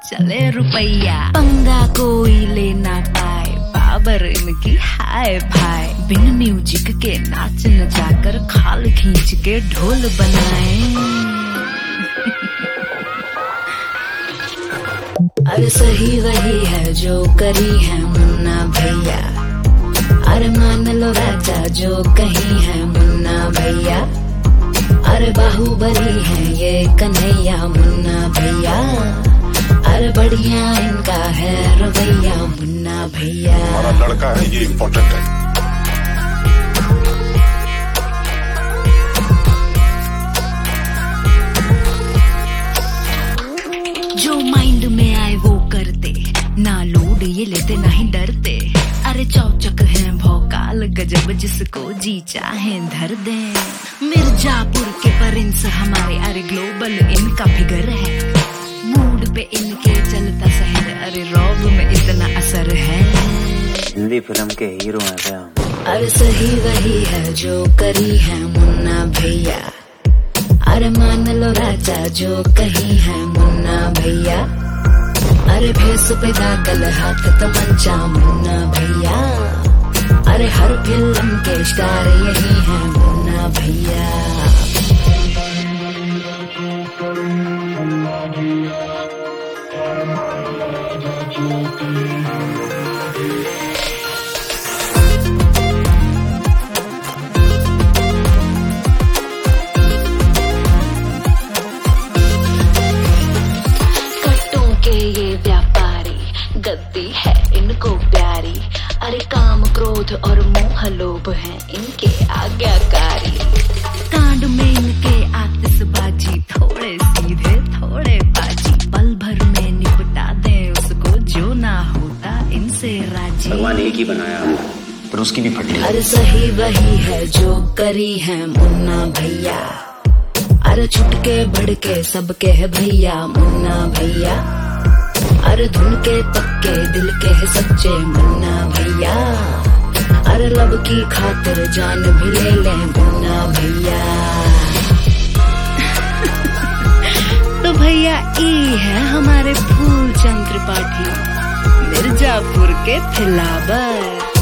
चले रुपया। पंगा कोई ले ना पाए, बाबर इनकी हाय भाई। बिन म्यूजिक के नाच न जाकर खाल खींच के ढोल बनाए। अरे सही वही है जो करी है मुन्ना भैया। अरे मान लो राजा जो कहीं है मुन्ना भैया। अरे बाहुबली है ये कन्हैया मुन्ना भैया। अरे बढ़िया इनका है रवैया मुन्ना भैया। हमारा लड़का है ये इम्पोर्टेंट है। जो माइंड में आए वो करते, ना लोड ये लेते ना ही डरते। अरे चौचक है भौकाल गजब जिसको जी चाहे धर दे। मिर्जापुर के प्रिंस हमारे, अरे ग्लोबल इनका फिगर है। मूड पे इनके चलता शहर, अरे रॉब में इतना असर है। हिंदी फिल्म के हीरो हैं क्या? अरे सही वही है जो करी है मुन्ना भैया। अरे मान लो राजा जो कहीं है मुन्ना भैया। अरे भेस पे दागल हाथ तमंचा मुन्ना भैया। अरे हर फिल्म के स्टार यही है मुन्ना भैया। कट्टों के ये व्यापारी, गद्दी है इनको प्यारी। अरे काम क्रोध और मोह लोभ है इनके आज्ञाकारी। कांड में इनके आतिशबाजी, थोड़े सीधे थोड़े बाजी। पल भर में निपटा दे उसको जो ना होता इनसे राजी। भगवान एक ही बनाया पर उसकी भी फटली। अरे सही वही है जो करी है मुन्ना भैया। अरे छुटके भड़के सबके है भैया मुन्ना भैया। अरे धुन के पक्के दिल के है सच्चे मुन्ना भैया। अरे लब की खातिर जान भी ले ले मुन्ना भैया। तो भैया ई है हमारे फूलचंद त्रिपाठी, मिर्जापुर के फिलावर।